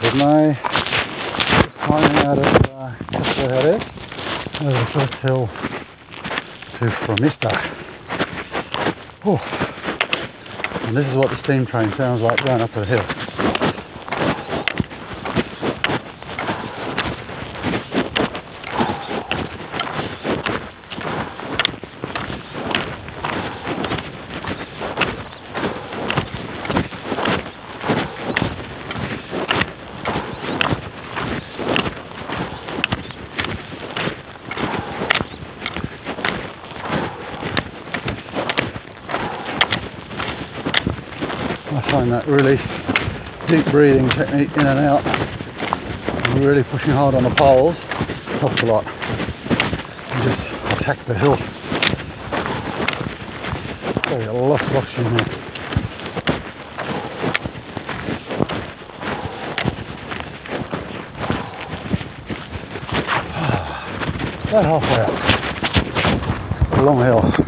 of May. Just climbing out of Castle Jerez over the first hill to Fromista. And this is what the steam train sounds like going up the hill. I find that really deep breathing technique in and out and really pushing hard on the poles helps a lot. You just attack the hill. So you got lots of oxygen there. About halfway up. It's a long hill.